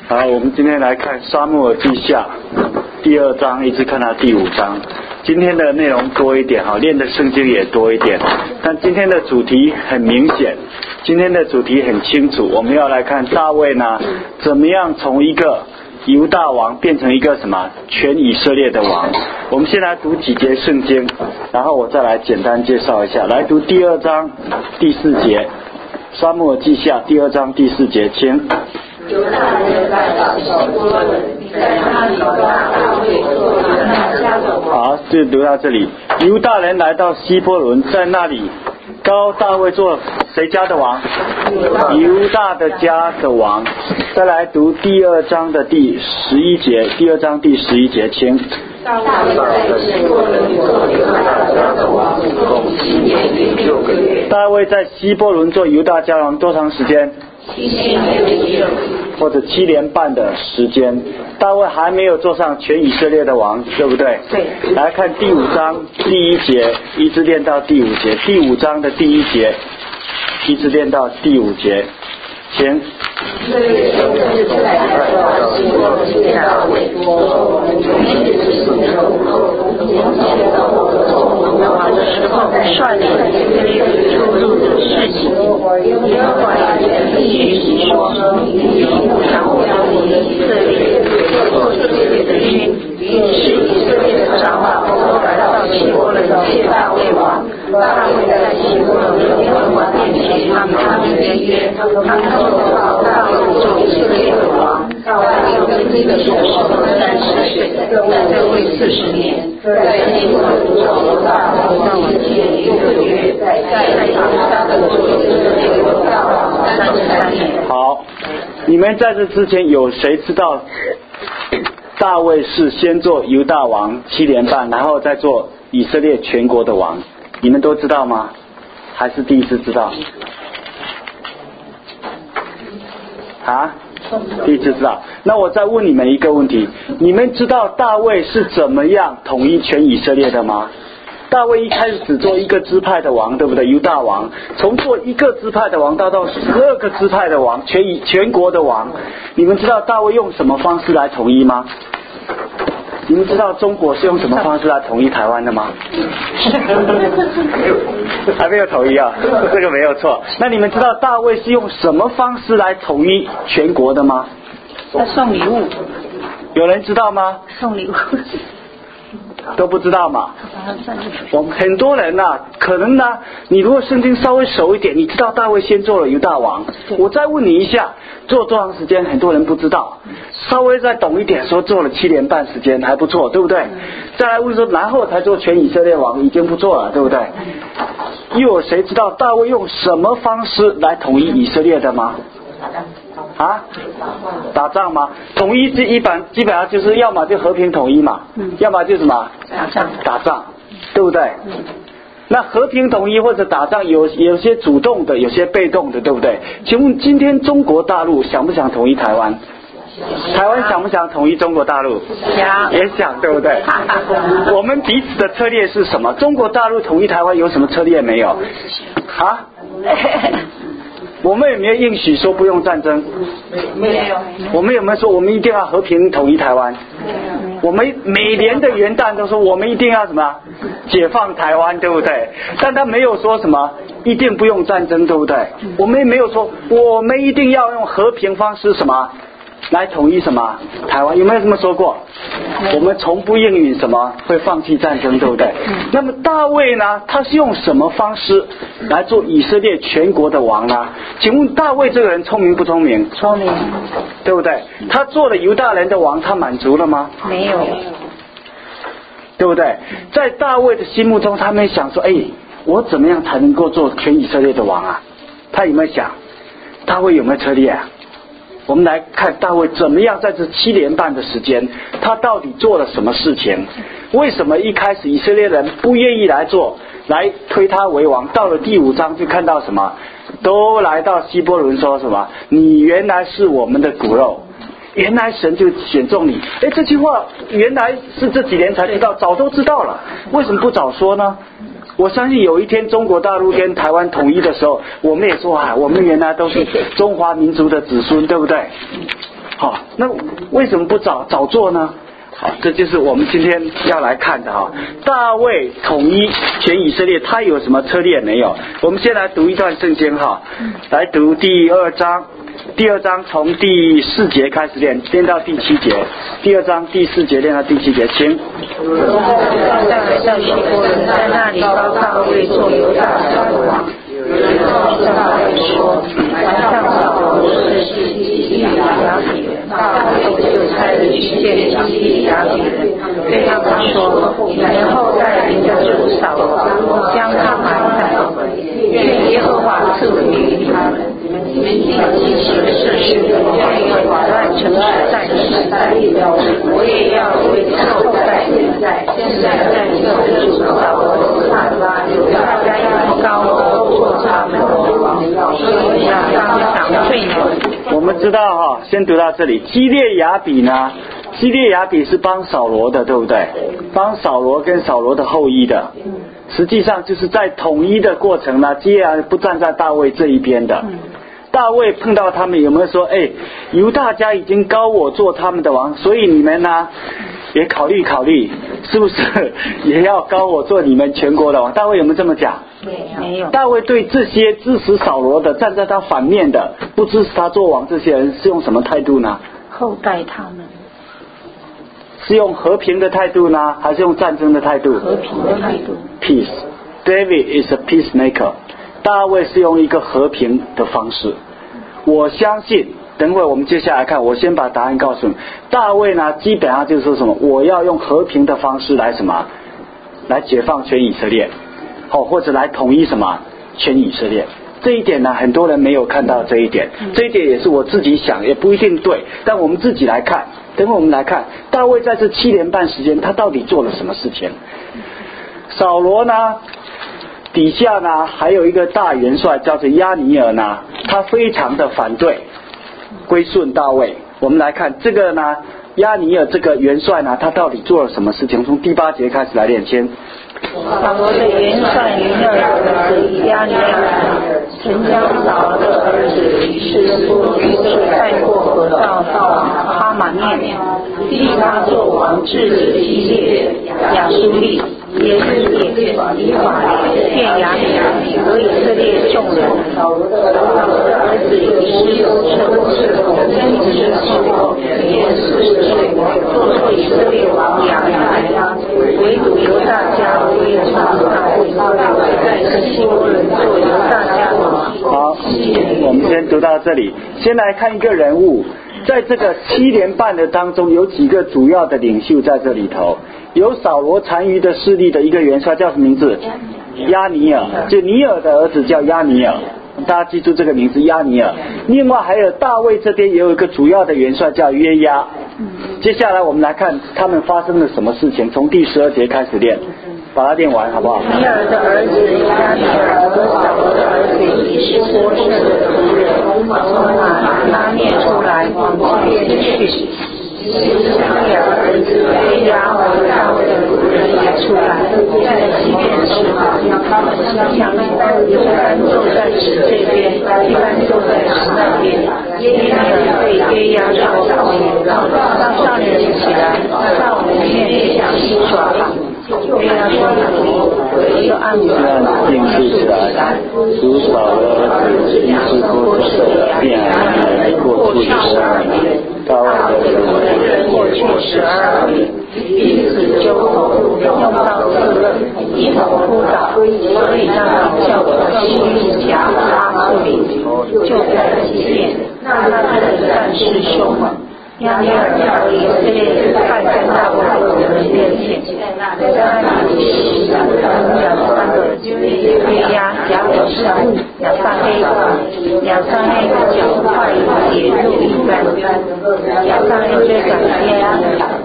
好，我们今天来看撒母耳记下第2章，一直看到第5章。今天的内容多一点，练的圣经也多一点，但今天的主题很明显，今天的主题很清楚，我们要来看大卫呢怎么样从一个犹大王变成一个什么全以色列的王。我们先来读几节圣经，然后我再来简单介绍一下。来读第2章第4节，撒母耳记下第2章第4节，请。 犹大人来到希伯伦，在那里大卫做犹大家的王。 好，就读到这里。犹大人来到希伯伦，在那里高大卫做谁家的王？犹大的家的王。再来读第2章的第11节，第2章第11节，请。 大卫在希伯伦做犹大家的王，共7年零6个月。 大卫在希伯伦做犹大家王多长时间 7年零6个月， 或者7年半的时间。大卫还没有做上全以色列的王，对不对？ 对。 来看第5章第1节，一直念到第5节。第5章的第1节，一直念到第5节，请。 这里说的是在希伯伦见大卫，说我们每日是时候，见到我的时候，率领以色列出入的事情，耶和华也应许说，你将我从以色列做以色列的君，使以色列的长老都来到希伯伦谢大卫王。大卫在希伯伦耶和华面前，他们立约，他们说大卫做以色列的王。大卫跟这个时候30岁，在这位40年，在希伯伦做大王7年6个月，在他的做以色列的大王33年。 好，你们在这之前有谁知道大卫是先做犹大王7年半，然后再做以色列全国的王？你们都知道吗？还是第一次知道？啊？第一次知道。那我再问你们一个问题，你们知道大卫是怎么样统一全以色列的吗？大卫一开始只做一个支派的王，对不对？犹大王，从做一个支派的王到12个支派的王，全国的王。你们知道大卫用什么方式来统一吗？你们知道中国是用什么方式来统一台湾的吗？还没有统一啊，这个没有错。那你们知道大卫是用什么方式来统一全国的吗？ 他送礼物。 有人知道吗？ 送礼物。 都不知道嘛？我们很多人可能你如果圣经稍微熟一点，你知道大卫先做了犹大王。我再问你一下，做多长时间？很多人不知道。稍微再懂一点，说做了7年半时间，还不错，对不对？再来问说，然后才做全以色列王，已经不错了，对不对？又有谁知道大卫用什么方式来统一以色列的吗？啊？打仗吗？统一基本上就是要么就和平统一嘛，要么就什么？打仗，对不对？那和平统一或者打仗有些主动的，有些被动的，对不对？请问今天中国大陆想不想统一台湾？台湾想不想统一中国大陆？想，也想，对不对？我们彼此的策略是什么？中国大陆统一台湾有什么策略没有？啊？我们有没有应许说不用战争？ 没有。 我们有没有说我们一定要和平统一台湾？我们每年的元旦都说我们一定要什么解放台湾，对不对？但他没有说什么一定不用战争，对不对？我们也没有说我们一定要用和平方式什么来统一什么台湾，有没有这么说过？我们从不应允什么会放弃战争，对不对？那么大卫呢，他是用什么方式来做以色列全国的王呢？请问大卫这个人聪明不聪明？ 聪明， 对不对？他做了犹大人的王，他满足了吗？ 没有， 对不对？在大卫的心目中，他没想说，我怎么样才能够做全以色列的王啊？他有没有想？大卫有没有策略啊？我们来看大卫怎么样在这7年半的时间，他到底做了什么事情？为什么一开始以色列人不愿意来推他为王？到了第5章就看到什么？都来到希伯伦说什么？你原来是我们的骨肉，原来神就选中你。这句话原来是这几年才知道，早都知道了，为什么不早说呢？我相信有一天中国大陆跟台湾统一的时候，我们也说我们原来都是中华民族的子孙，对不对？ 好，那为什么不早做呢？好，这就是我们今天要来看的哈。大卫统一全以色列，他有什么策略没有？我们先来读一段圣经哈，来读第2章。第2章从第4节开始练到第7节。第2章第4节练到第7节，请。 在希伯伦，在那里高大卫做犹大的王。大卫说：晚上扫罗是基利雅比人，大卫就差人去见基利雅比人，对他们说：你们后代领着主扫罗，将他埋在，愿耶和华赐福于他们。你们既行这事，愿意把按诚实在世代，我也要为后代现在在领着主扫罗，大家要高过他们的王，所以要当赏罪人。 我们知道哈，先读到这里。基列雅比呢？基列雅比是帮扫罗的，对不对？帮扫罗跟扫罗的后裔的。实际上就是在统一的过程呢，基列雅不站在大卫这一边的。大卫碰到他们有没有说，犹大家已经高我做他们的王，所以你们呢也考虑考虑，是不是也要高我做你们全国的王？大卫有没有这么讲？ 没有。 大卫对这些支持扫罗的，站在他反面的，不支持他做王这些人，是用什么态度呢？ 厚待他们。 是用和平的态度呢，还是用战争的态度？ 和平的态度。 Peace. David is a peacemaker. 大卫是用一个和平的方式。我相信，等会我们接下来看，我先把答案告诉你。大卫呢，基本上就是说什么？我要用和平的方式来什么？来解放全以色列，或者来统一什么？全以色列。这一点呢，很多人没有看到这一点。这一点也是我自己想，也不一定对，但我们自己来看。等会我们来看，大卫在这7年半时间，他到底做了什么事情？扫罗呢？底下呢还有一个大元帅叫做亚尼尔呢，他非常的反对归顺大卫。我们来看这个呢，亚尼尔这个元帅呢，他到底做了什么事情？从第8节开始来练先。 扫罗的元帅尼尔的儿子亚尼尔曾将扫罗的儿子以示书带过河到哈马念，立他做王，治基列、亚书利、耶日列、以法莲、便雅悯和以色列众人。扫罗的儿子以示称跟之后，也是做以色列王亚拿，唯独犹大家归从大卫，在希伯伦做犹大家的王。 好，我们先读到这里。先来看一个人物，在这个7年半的当中，有几个主要的领袖在这里头。有扫罗残余的势力的一个元帅，叫什么名字？亚尼尔，就尼尔的儿子叫亚尼尔。大家记住这个名字，亚尼尔。另外还有大卫这边也有一个主要的元帅叫约押。接下来我们来看他们发生了什么事情，从第12节开始练，把它练完好不好？ 尼尔的儿子亚尼尔和扫罗的儿子以是波设的敌人，从拉念出来往基列去。亚尼尔儿子约押和大卫的仆人也出来，在基列时，他们相抢，一般坐在石这边，一般坐在石那边。尼尔对约押说：让少年人起来，在我们面前戏耍吧。约押说：就按我的定数起来， 如扫罗的儿子以是波设的便雅悯过去12年，大卫的仆人过去12年，彼此纠头，用刀刺刃，一头扑倒，所以让他叫做西甲哈素林，就在基列。那他的战士凶猛。亚尼尔和以色列派在大卫的人面前，在那里2个约押、亚比士、亚撒黑，亚撒黑脚快如铁路一般，亚撒黑追赶约押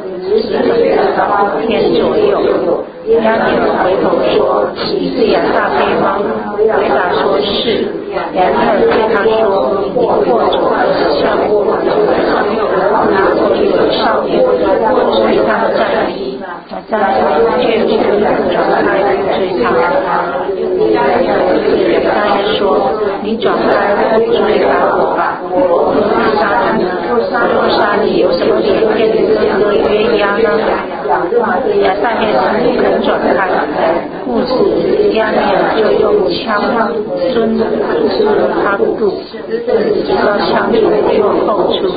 10天左右。亚尼尔回头说：“你是亚撒黑吗？”回答说是。亚尼尔对他说：“你或者向我拿过一个少年，追他战役。”亚撒黑却不转开追他。亚撒黑说：“你转开追赶我吧，我不杀人呢，若杀亚撒黑不肯转开，故此亚尼尔就用枪孙他肚，直到枪从后出。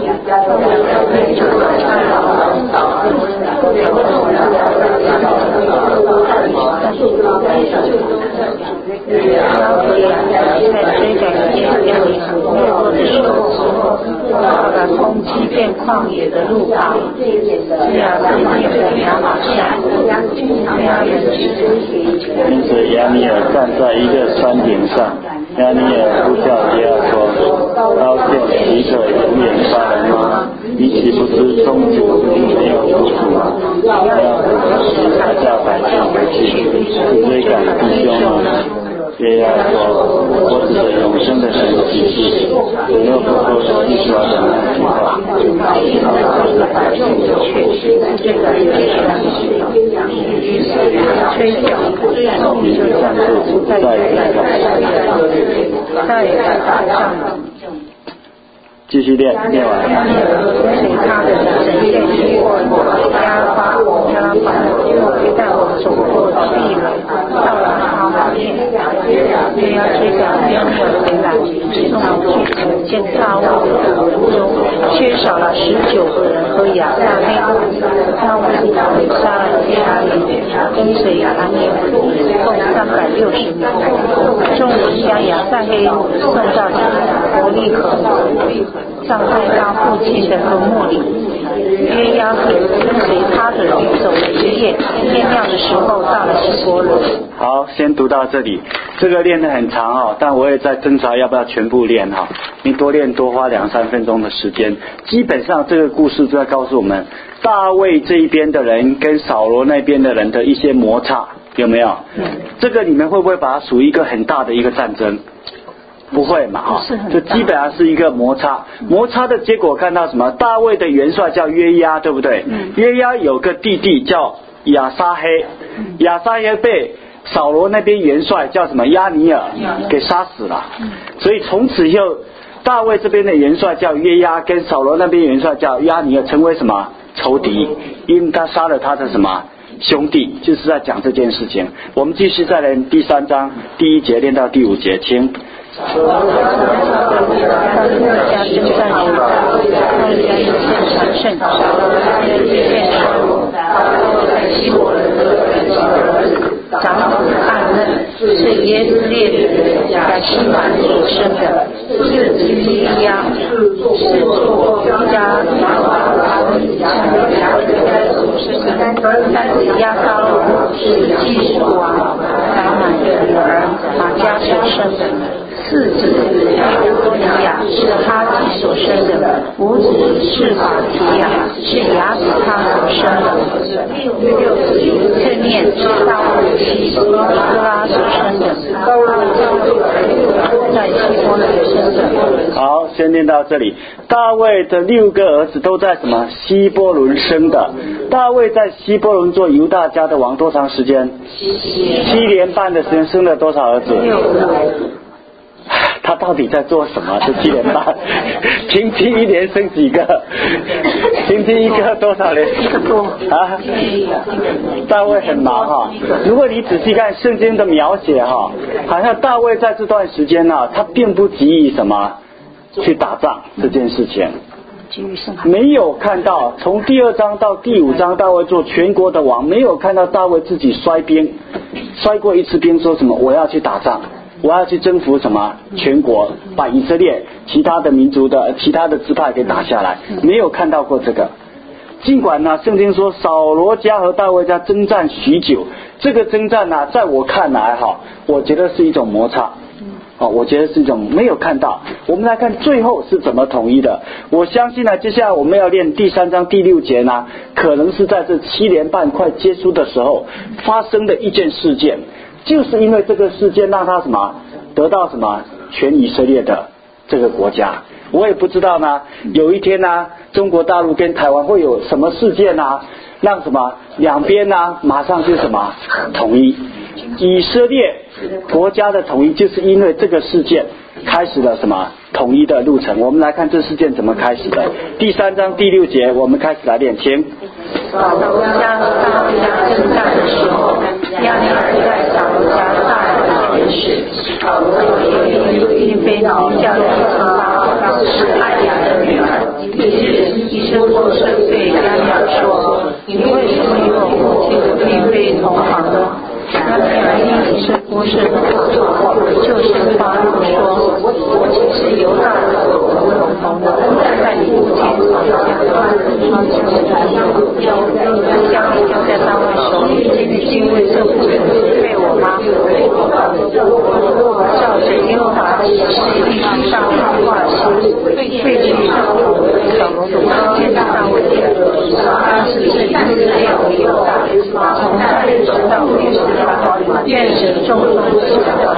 他和亚在追赶亚尼尔没落的时候，他把攻击变旷野的路旁，这样对面的亚玛夏，亚人因此亚尼尔站在一个山顶上，亚尼尔呼叫耶和华说：刀剑岂可永远杀人吗？你岂不知终究没有出处吗？要还叫百姓回去追赶弟兄吗？耶和华说：我指着永生的神启示，我又不说一说的那句话。 吹角，就站住在打仗。 继续练完。 随他的神殿经过亚拉巴，带我走过地雷，到了哈马列，又要追赶亚尼尔回来，送去见大卫的中缺少了19个人和亚撒黑，大卫杀了亚尼尔，跟随亚尼尔共360名，众人将亚撒黑送到伯利恒，葬在他父亲的坟墓里。约押和跟随他的人走了一夜，天亮的时候到了希伯伦。 好，先读到这里。这个练得很长哦，但我也在挣扎要不要全部练哈。你多练多花2-3分钟的时间。基本上这个故事就在告诉我们，大卫这一边的人跟扫罗那边的人的一些摩擦，有没有？这个你们会不会把它属于一个很大的一个战争？不会嘛哈，这基本上是一个摩擦。摩擦的结果看到什么？大卫的元帅叫约押，对不对？约押有个弟弟叫亚撒黑，亚撒黑被扫罗那边元帅叫什么亚尼尔给杀死了。所以从此以后，大卫这边的元帅叫约押，跟扫罗那边元帅叫亚尼尔成为什么仇敌？因为他杀了他的什么兄弟，就是在讲这件事情。我们继续再来第3章第1节练到第5节，请。 家征战犹大，他家有献传圣，献传希伯伦长子暗嫩是耶斯列在西满所生的，是基亚，是作加但是亚撒龙是基述王达满的女儿马加所生的。4子多尼亚是哈基所生的，5子是法提亚是亚比他所生的，6子这面是大卫妻哥拉所生的，在希伯伦生的。 好，先念到这里。大卫的6个儿子都在什么希伯伦生的？大卫在希伯伦做犹大家的王多长时间？7年半的时间，生了多少儿子？他到底在做什么？这7年半，平均1年生几个？平均一个多少年？ 1个多啊！大卫很忙哈。如果你仔细看圣经的描写哈，好像大卫在这段时间呢，他并不急于什么去打仗这件事情。没有看到从第2章到第5章，大卫做全国的王，没有看到大卫自己率兵，率过一次兵，说什么我要去打仗。我要去征服什么全国，把以色列其他的民族的其他的支派给打下来，没有看到过这个。尽管呢，圣经说扫罗家和大卫家征战许久，这个征战呢，在我看来哈，我觉得是一种摩擦。我觉得是一种没有看到。我们来看最后是怎么统一的。我相信呢，接下来我们要练第3章第6节呢，可能是在这7年半快结束的时候发生的一件事件。就是因为这个事件让他什么得到什么全以色列的这个国家。我也不知道呢，有一天呢，中国大陆跟台湾会有什么事件呢，让什么两边呢马上就什么统一。以色列国家的统一就是因为这个事件开始了什么统一的路程。我们来看这事件怎么开始的。第3章第6节，我们开始来练，请。 扫罗家和大卫家征战的时候，亚尼尔在扫罗家大有权势。扫罗因非老叫的是艾雅的女儿。以实波设对亚尼尔说：“你为什么与我父亲的嫔妃同房呢？”亚尼尔因以实波设的话就是发怒说：“我岂是犹大的同盟的，在你父亲扫罗家将你交在大卫手里，因为这不是被我吗？照着耶和华的旨意，大卫化心，废去扫罗的王，建立大卫殿。他是以色列为犹大，从但直到别是巴，愿神众多的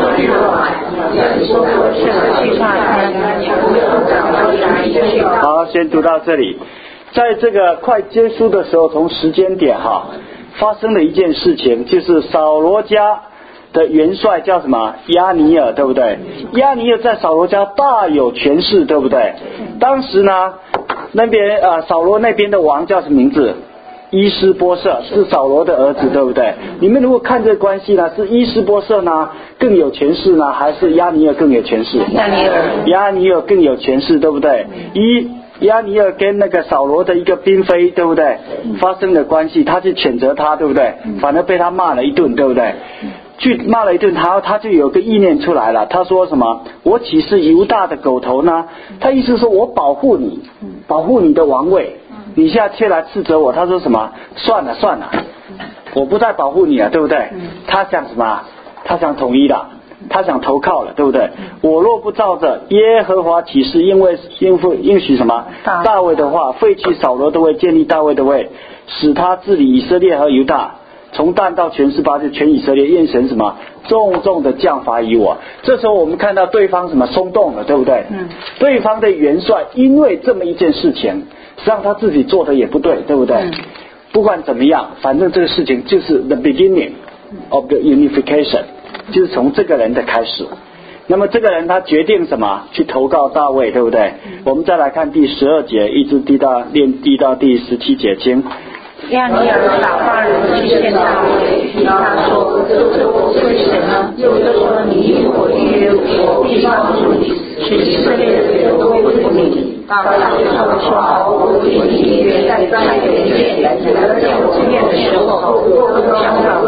好，先读到这里。在这个快结束的时候，从时间点发生了一件事情，就是扫罗家的元帅叫什么？亚尼尔，对不对？亚尼尔在扫罗家大有权势，对不对？当时呢，那边扫罗那边的王叫什么名字？伊施波设，是扫罗的儿子，对不对？你们如果看这个关系呢，是伊施波设呢更有权势呢，还是亚尼尔更有权势？亚尼尔更有权势，对不对？亚尼尔跟那个扫罗的一个嫔妃，对不对？发生了关系，他去谴责他，对不对？反而被他骂了一顿，对不对？去骂了一顿，他就有个意念出来了，他说什么？我岂是犹大的狗头呢？他意思说我保护你，保护你的王位。你现在却来斥责我，他说什么？算了，我不再保护你了，对不对？他想什么？他想统一了，他想投靠了，对不对？我若不照着耶和华起誓，应许什么？大卫的话，废去扫罗的位，建立大卫的位，使他治理以色列和犹大，从但到全18就全以色列，愿神什么重重的降罚于我。这时候我们看到对方什么松动了，对不对？对方的元帅因为这么一件事情，实际上他自己做的也不对，对不对？不管怎么样，反正这个事情就是 the beginning of the unification， 就是从这个人的开始。那么这个人他决定什么？去投靠大卫，对不对？我们再来看第12节，一直递到第17节经。 亚尼尔打发人去见大卫，他说：“这我是谁呢？”就说：“你与我约，我必帮助你，使以色列人都归服你。”大卫说：“好，我与你约，在有一面，在我这面的时候，想到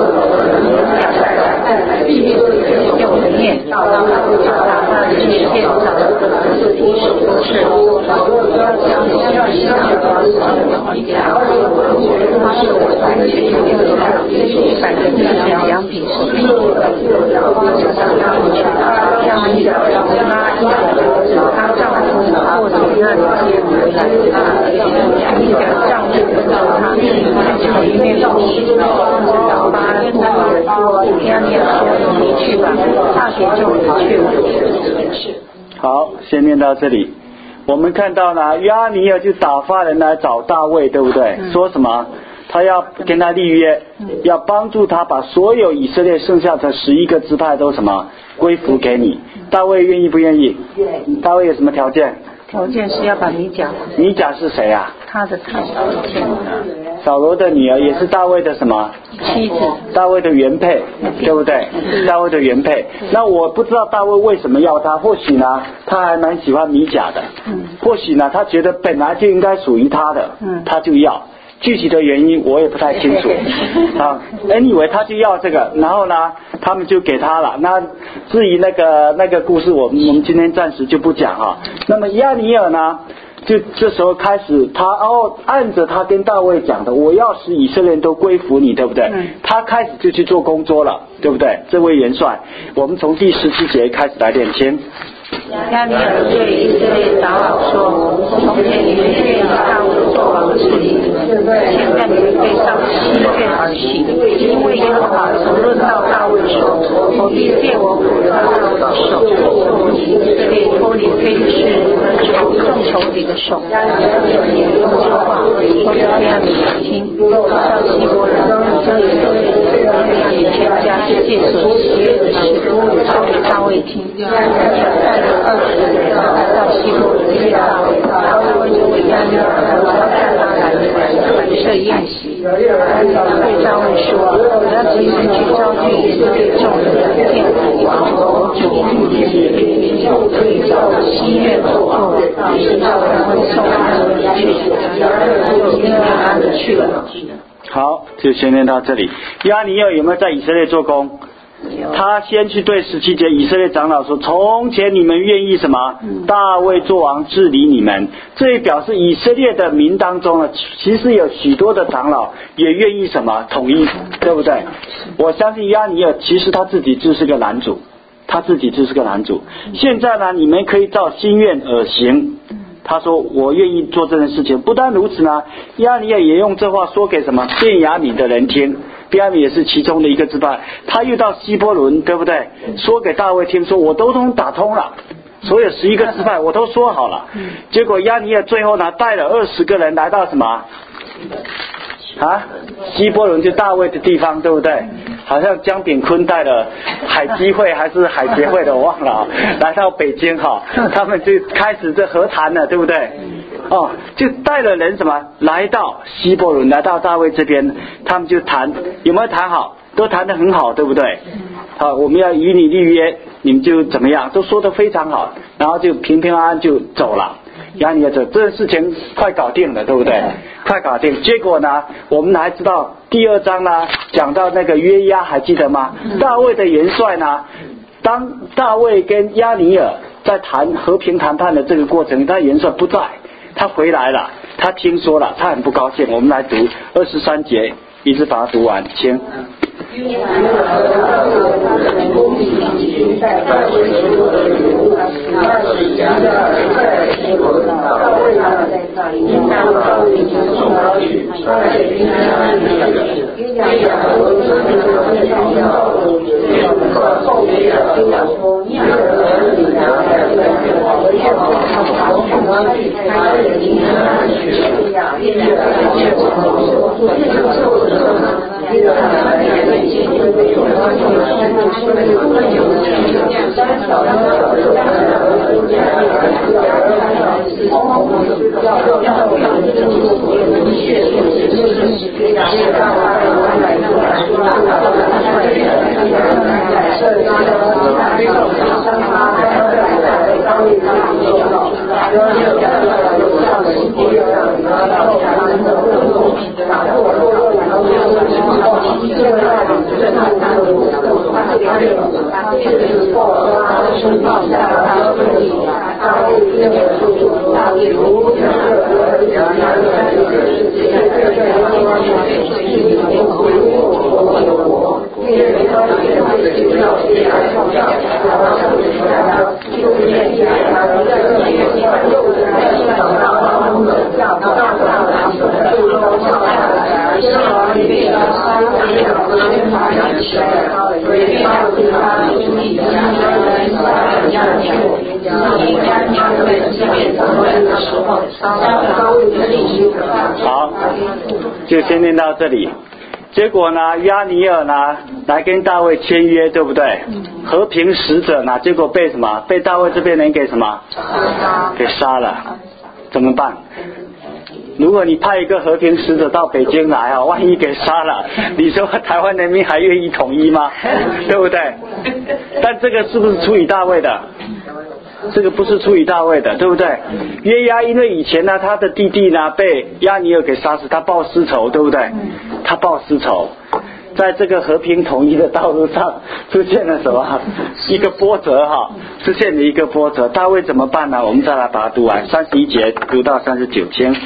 在有的面，打发人去见他，一手都是他是我3千100个的羊皮是他丈夫或者那里接回来你的丈夫他在里面找巴亚尼尔说你去吧，大学就回去了。 好，先念到这里。我们看到呢，亚尼尔就打发人来找大卫，对不对？说什么？他要跟他立约，要帮助他把所有以色列剩下的11个支派都什么归服给你。大卫愿意不愿意？大卫有什么条件？ 条件是要把米甲是谁啊？ 他的太太扫罗的女儿，也是大卫的什么妻子？ 大卫的原配，对不对？大卫的原配。那我不知道大卫为什么要他，或许呢他还蛮喜欢米甲的，或许呢他觉得本来就应该属于他的，他就要。具体的原因我也不太清楚anyway 他就要这个，然后呢他们就给他了。那至于那个故事我们今天暂时就不讲那么亚尼尔呢就这时候开始他按着他跟大卫讲的，我要使以色列人都归服你，对不对？他开始就去做工作了，对不对？这位元帅，我们从第17节开始来念经。 亚尼尔对以色列长老说：“从前你们愿意大卫做王治理，现在你们背上7愿而起，因为耶和华曾论到大卫说：我必借我斧头大卫的手，以色列脱离非利士众仇敌的手。”说话，我给亚尼尔听，叫希伯人将以色列全家借所喜悦的事说给大卫听。带着20人来到希伯伦见大卫，大卫就为亚尼尔和带他来摆设宴席。 好，就先念到这里。亚尼尔有没有在以色列做工？他先去对17节以色列长老说，从前你们愿意什么？大卫做王治理你们。这也表示以色列的民当中呢，其实有许多的长老也愿意什么统一，对不对？我相信亚尼尔其实他自己就是个男主，现在呢，你们可以照心愿而行。他说我愿意做这件事情。不但如此呢，亚尼尔也用这话说给什么便雅悯的人听。便雅悯也是其中的一个支派，他又到希伯伦，对不对？说给大卫听，说我都打通了，所有11个支派我都说好了。结果亚尼尔最后呢，带了20个人来到什么希伯伦，就大卫的地方，对不对？好像江炳坤带了海基会还是海协会的，我忘了来到北京他们就开始这和谈了，对不对？就带了人什么来到希伯伦，来到大卫这边，他们就谈，有没有谈好？都谈得很好，对不对？我们要与你立约，你们就怎么样，都说得非常好，然后就平平安安就走了。亚尼尔这件事情快搞定了，对不对？快搞定。结果呢，我们还知道第2章呢，讲到那个约押，还记得吗？大卫的元帅呢，当大卫跟亚尼尔在和平谈判的这个过程，他元帅不在，他回来了，他听说了，他很不高兴。我们来读23节，一直把它读完，请。好，就先念到这里。结果呢，亚尼尔呢来跟大卫签约，对不对？和平使者呢，结果被什么？被大卫这边人给什么？给杀了。怎么办？如果你派一个和平使者到北京来万一给杀了，你说台湾人民还愿意统一吗？对不对？但这个是不是出于大卫的？这个不是出于大卫的，对不对？约押因为以前呢，他的弟弟呢被亚尼尔给杀死，他报私仇，对不对？他报私仇，在这个和平统一的道路上出现了什么？一个波折出现了一个波折。大卫怎么办呢？我们再来把它读完，31节读到39节。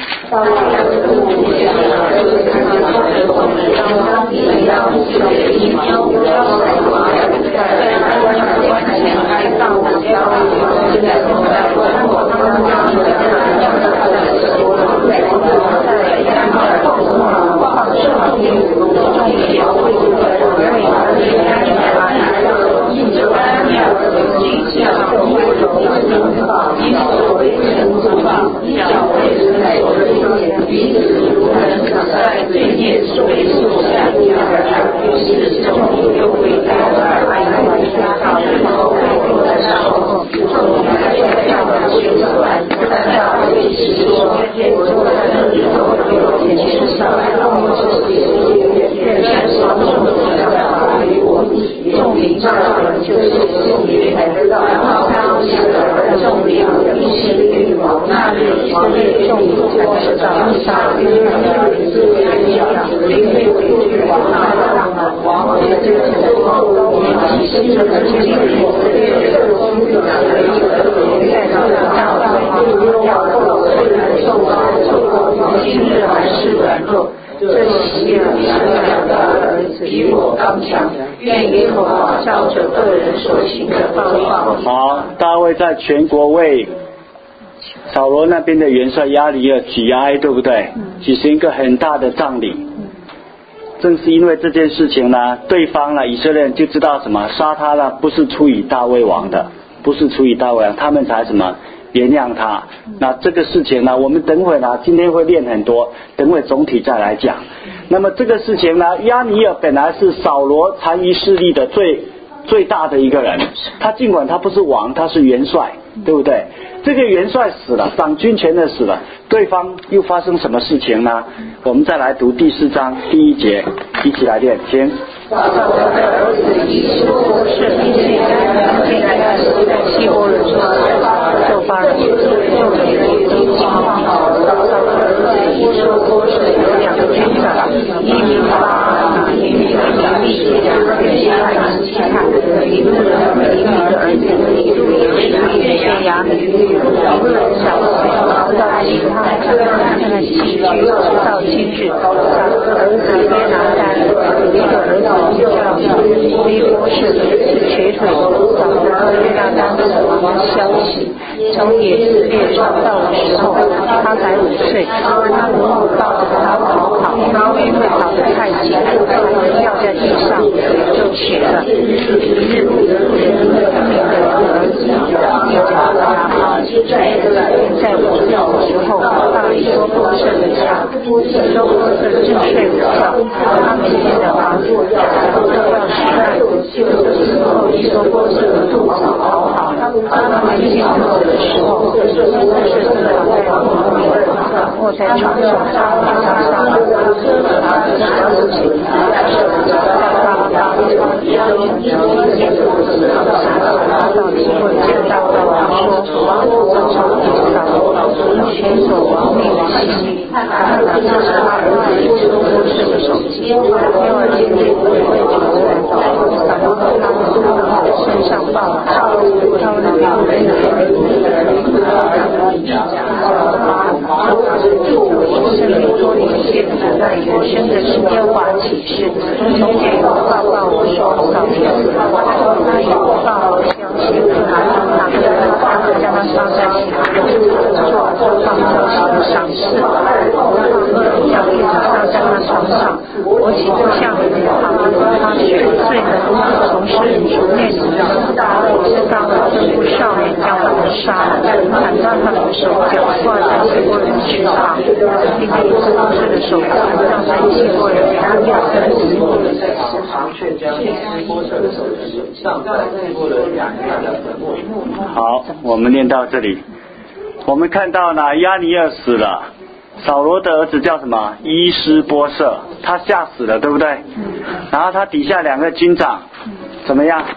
今日还是软弱，这希尔是两个儿子比我刚强，愿耶和华照着个人所行的报报。 好，大卫在全国为扫罗那边的元帅押尼珥举哀，对不对？举行一个很大的葬礼。正是因为这件事情呢，对方呢以色列人就知道什么，杀他呢不是出于大卫王的，不是出于大卫王，他们才什么原谅他。那这个事情呢，我们等会呢今天会练很多，等会总体再来讲。那么这个事情呢，押尼珥本来是扫罗残余势力的最大的一个人，他尽管他不是王，他是元帅，对不对？这个元帅死了，掌军权的死了，对方又发生什么事情呢？我们再来读第4章第1节，一起来念，请。 扫罗的儿子以斯波设立进来希伯伦说，就把人就给了扫罗的儿子以斯波设有2个军长，一名巴一名亚利西汉西汉，一路人一名的儿子一路也是一些亚米一路人小到其他现在寄居直到今日，2个儿子约拿单，一个儿子叫利波士，是瘸腿扫罗约拿单死亡的消息从以色列传到的时候，他才5岁，他母母抱着他逃跑，因为跑得太急，掉在地上就瘸了。一日分明的儿子一直拿他在午觉的时候到以斯波设的家，以斯波设正睡午觉，他每天的忙碌都要实干，这时候以斯波设的肚子好好，他们没进肚子的时候，是躺在屋里，卧在床上，到机会见到了王说，从以扫罗取走王命的心，这是他儿子以斯波设的手机，因为今天不会主人扫罗他们身上报了，他们圣灵多年先祖那原生的耶和华启示，从前有报我说扫罗死了，他有报消息他就将他放在喜做放消息赏赐，叫一直放在他床上，我岂不向你们他血罪的从事除灭你们，我知道了吩咐少年将他们杀了，砍断他们的手脚，挂在希伯伦池旁，因为以斯波设的手脚让在希伯伦两两根石头的石旁，却将以斯波设的手上在希伯伦两两的坟墓。 好，我们念到这里，我们看到呢，押尼珥死了，扫罗的儿子叫什么？伊施波设，他吓死了，对不对？然后他底下2个军长怎么样？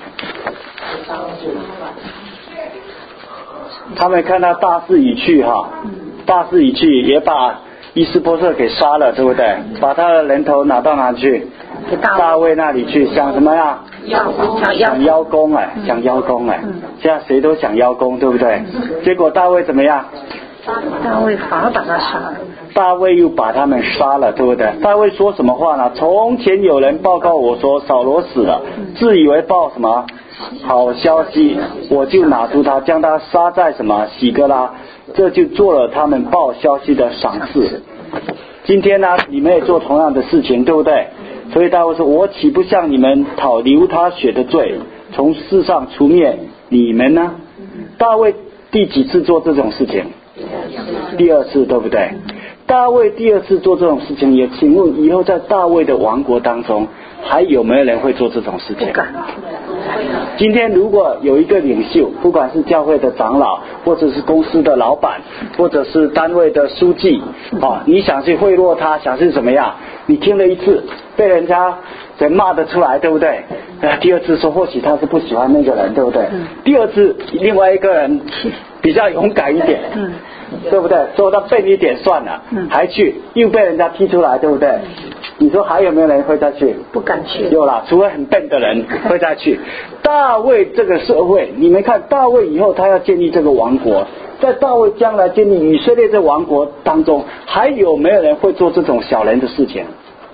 他们看到大势已去哈，大势已去，也把伊施波设给杀了，对不对？把他的人头拿到哪去？大卫那里去，想什么呀？想邀功哎，想邀功哎，现在谁都想邀功，对不对？结果大卫怎么样？ 大卫反而把他杀了。 大卫又把他们杀了，对不对？大卫说什么话呢？从前有人报告我说扫罗死了，自以为报什么好消息，我就拿出他，将他杀在什么喜哥拉，这就做了他们报消息的赏赐。今天呢，你们也做同样的事情，对不对？所以大卫说，我岂不向你们讨流他血的罪，从世上除灭你们呢？大卫第几次做这种事情？第2次，对不对？大卫第2次做这种事情，也请问以后在大卫的王国当中，还有没有人会做这种事情？ 不敢。 今天如果有一个领袖，不管是教会的长老，或者是公司的老板，或者是单位的书记，你想去贿赂他，想去怎么样？你听了1次，被人家骂得出来，对不对？第2次说，或许他是不喜欢那个人，对不对？第2次另外一个人比较勇敢一点，对不对？说他笨一点算了，还去又被人家踢出来，对不对？ 你说还有没有人会再去？ 不敢去。 有啦，除非很笨的人会再去。大卫这个社会，你们看大卫以后他要建立这个王国，在大卫将来建立以色列这王国当中，还有没有人会做这种小人的事情？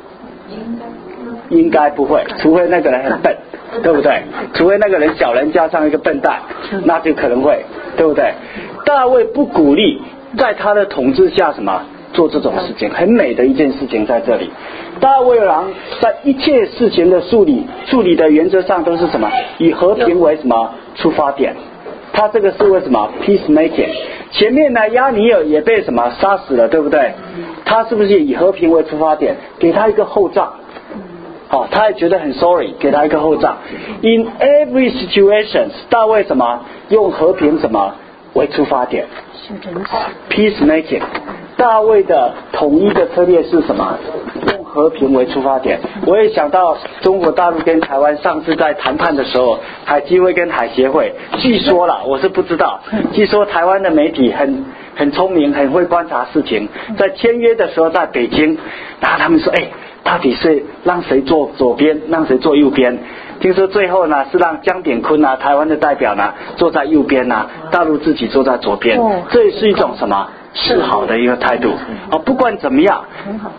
应该不会，除非那个人很笨，对不对？除非那个人小人加上一个笨蛋，那就可能会，对不对？大卫不鼓励在他的统治下什么做这种事情，很美的一件事情在这里。大卫王在一切事情的处理的原则上都是什么？以和平为什么出发点？他这个是为什么 peacemaking？ 前面呢亚尼尔也被什么杀死了，对不对？他是不是以和平为出发点，给他一个后账？好，他也觉得很 sorry， 给他一个后账。In every situation， 大卫什么用和平什么为出发点 ？peacemaking。大卫的统一的策略是什么？用和平为出发点。我也想到中国大陆跟台湾上次在谈判的时候，海基会跟海协会，据说啦，我是不知道，据说台湾的媒体很聪明，很会观察事情，在签约的时候在北京，然后他们说，到底是让谁坐左边，让谁坐右边？听说最后呢是让江炳坤台湾的代表呢坐在右边大陆自己坐在左边，这也是一种什么示好的一个态度。不管怎么样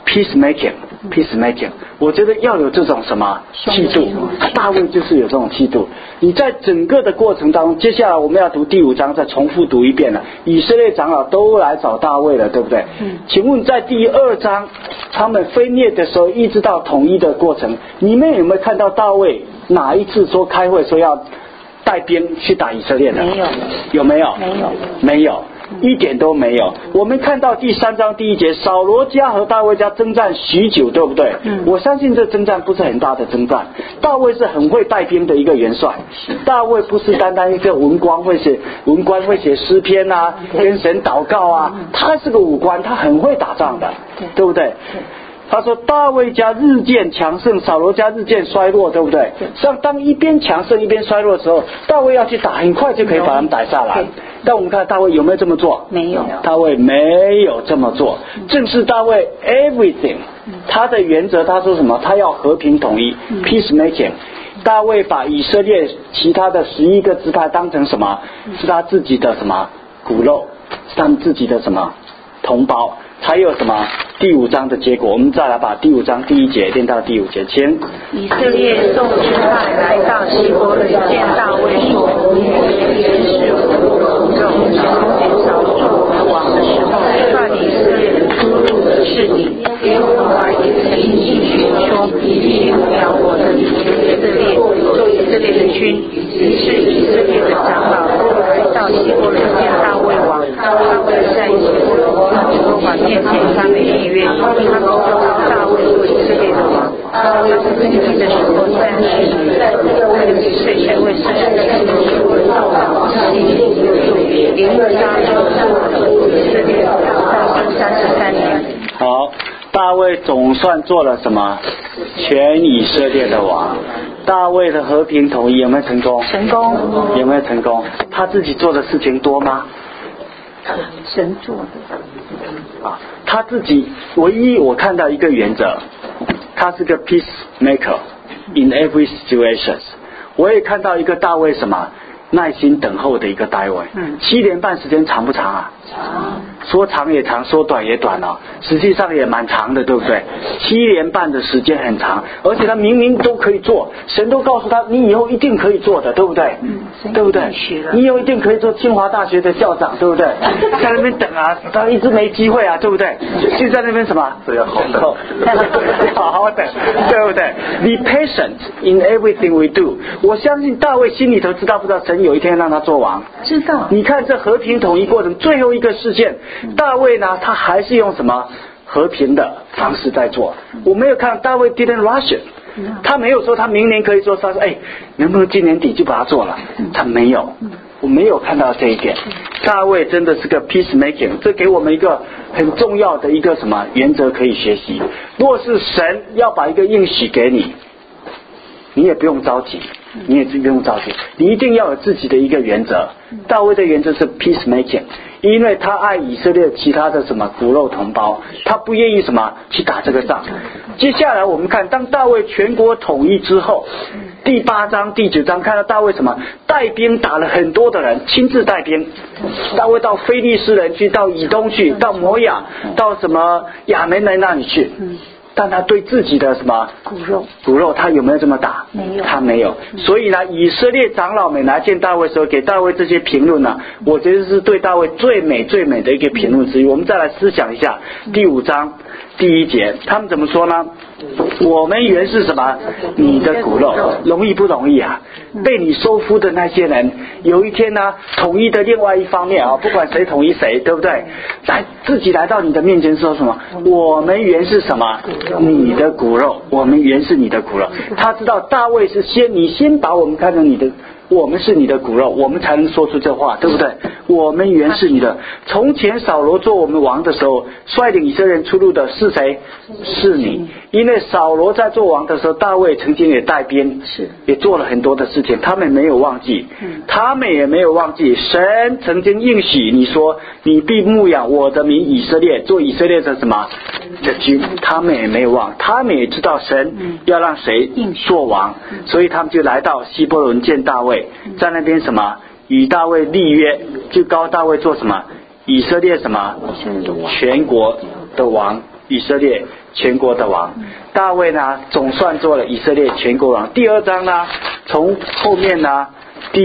，peacemaking， 我觉得要有这种什么气度，大卫就是有这种气度。你在整个的过程当中，接下来我们要读第5章，再重复读一遍了。以色列长老都来找大卫了，对不对？请问在第2章他们分裂的时候，一直到统一的过程，你们有没有看到大卫哪一次说开会说要带兵去打以色列的？ 没有。 有没有？ 没有。 没有。一点都没有。我们看到第3章第1节，扫罗家和大卫家征战许久，对不对？我相信这征战不是很大的征战。大卫是很会带兵的一个元帅。大卫不是单单一个文官会写诗篇跟神祷告他是个武官，他很会打仗的，对不对？他说大卫家日渐强盛，扫罗家日渐衰落，对不对？像当一边强盛一边衰落的时候，大卫要去打，很快就可以把他们打下来。但我们看大卫有没有这么做？ 没有。 大卫没有这么做。正是大卫 everything， 他的原则他说什么？他要和平统一 peacemaking。大卫把以色列其他的11个支派当成什么？是他自己的什么骨肉？是他们自己的什么同胞？才有什么第5章的结果。我们再来把第5章第1节念到第5节。请以色列众支派来到希伯伦见大卫说，是我众扫罗为王的时候，率领以色列人出入的是你。耶和华也曾应许说，必不了我的民做以色列的君。于是以色列的长老都来到希伯伦见大卫王。大卫在希伯伦耶和华面前他们立约，他们就让大卫做以色列的王。大卫是登基的时候30岁，才为40岁到王临杀以色列33年。 好，大卫总算做了什么？全以色列的王。大卫的和平统一有没有成功？ 成功。 有没有成功？他自己做的事情多吗？ 神做的。 他自己唯一我看到一个原则，他是个 peacemaker in every situation。我也看到一个大卫什么耐心等候的一个大卫。7年半时间长不长啊？长。说长也长，说短也短实际上也蛮长的，对不对？7年半的时间很长，而且他明明都可以做，神都告诉他你以后一定可以做的，对不对？对不对？你以后一定可以做清华大学的校长，对不对？在那边等他一直没机会对不对？就在那边什么？这要好等，好好等，对不对 ？Be patient in everything we do。我相信大卫心里头知道不知道神有一天让他做王？ 知道。 你看这和平统一过程最后一个事件。大卫呢，他还是用什么和平的方式在做？我没有看大卫 didn't rush it， 他没有说他明年可以做，他说能不能今年底就把它做了？他没有，我没有看到这一点。大卫真的是个 peacemaking， 这给我们一个很重要的一个什么原则可以学习。若是神要把一个应许给你，你也不用着急，你一定要有自己的一个原则。大卫的原则是 peacemaking 因为他爱以色列其他的什么骨肉同胞，他不愿意什么去打这个仗。接下来我们看，当大卫全国统一之后，第8章第9章看到大卫什么带兵打了很多的人，亲自带兵。大卫到非利士人去，到以东去，到摩亚，到什么亚门人那里去。但他对自己的什么骨肉他有没有这么打？ 没有， 他没有。所以呢，以色列长老们来见大卫的时候，给大卫这些评论呢，我觉得是对大卫最美的一个评论之一。我们再来思想一下第5章第1节，他们怎么说呢？我们原是什么？你的骨肉，容易不容易啊？被你收服的那些人，有一天呢，统一的另外一方面啊，不管谁统一谁，对不对？自己来到你的面前说什么？我们原是什么？你的骨肉，我们原是你的骨肉。他知道大卫是你先把我们看成你的。我们是你的骨肉，我们才能说出这话，对不对？我们原是你的。从前扫罗做我们王的时候，率领以色列人出入的是谁？是你。因为扫罗在做王的时候，大卫曾经也带兵，也做了很多的事情，他们没有忘记，他们也没有忘记神曾经应许你说，你必牧养我的民以色列，做以色列的什么的君，他们也没有忘，他们也知道神要让谁做王，所以他们就来到希伯伦见大卫，在那边什么与大卫立约，就膏大卫做什么以色列什么全国的王，以色列全国的王。大卫呢总算做了以色列全国王。第2章呢，从后面呢第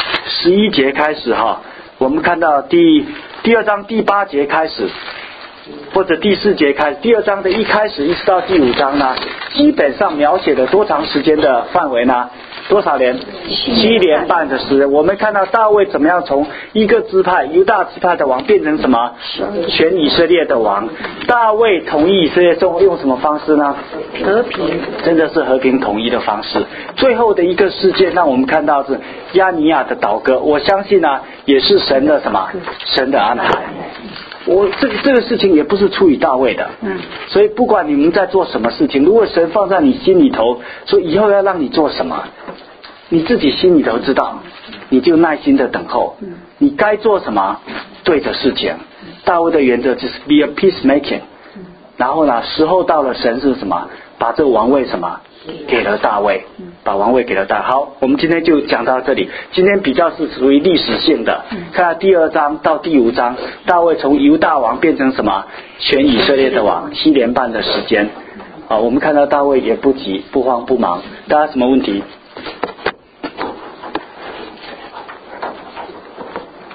11节开始哈，我们看到第2章第8节开始，或者第4节开始，第2章的一开始一直到第5章呢，基本上描写了多长时间的范围呢？多少年？7年半的时间。我们看到大卫怎么样从一个支派犹大支派的王变成什么全以色列的王。大卫统一以色列用什么方式呢？ 和平， 真的是和平统一的方式。最后的一个事件让我们看到是亚尼亚的倒戈，我相信呢也是神的什么？神的安排。这个事情也不是出于大卫的，所以不管你们在做什么事情，如果神放在你心里头，说以后要让你做什么，你自己心里头知道，你就耐心的等候，你该做什么对的事情。大卫的原则就是 be a peacemaker，然后呢，时候到了，神是什么？把这个王位什么给了大卫，把王位给了大卫。好，我们今天就讲到这里。今天比较是属于历史性的，看到第2章到第5章，大卫从犹大王变成什么全以色列的王，7年半的时间。我们看到大卫也不急不慌不忙。大家什么问题？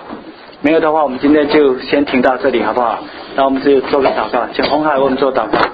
没有的话，我们今天就先停到这里，好不好？那我们就做个祷告，请红海为我们做祷告。